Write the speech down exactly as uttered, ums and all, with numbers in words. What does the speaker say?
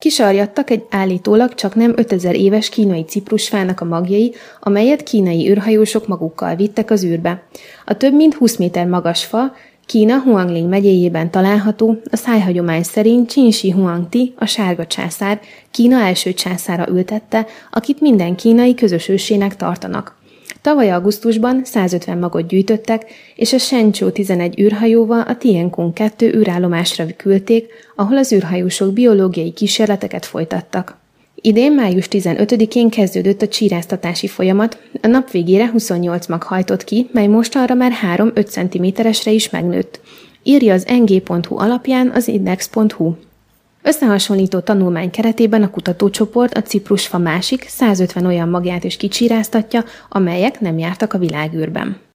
Kisarjadtak egy állítólag csaknem ötezer éves kínai ciprusfának a magjai, amelyet kínai űrhajósok magukkal vittek az űrbe. A több mint húsz méter magas fa Kína Huangling megyéjében található, a szájhagyomány szerint Qin Shi Huangdi, a sárga császár, Kína első császára ültette, akit minden kínai közös ősének tartanak. Tavaly augusztusban százötven magot gyűjtöttek, és a Shenzhou tizenegy űrhajóval a Tiancun kettő űrállomásra küldték, ahol az űrhajósok biológiai kísérleteket folytattak. Idén május tizenötödikén kezdődött a csíráztatási folyamat, a nap végére huszonnyolc mag hajtott ki, mely mostanra már három-öt centiméteresre is megnőtt. Írja az en gé pont hu alapján az index pont hu. Összehasonlító tanulmány keretében a kutatócsoport a ciprusfa másik százötven olyan magját is kicsíráztatja, amelyek nem jártak a világűrben.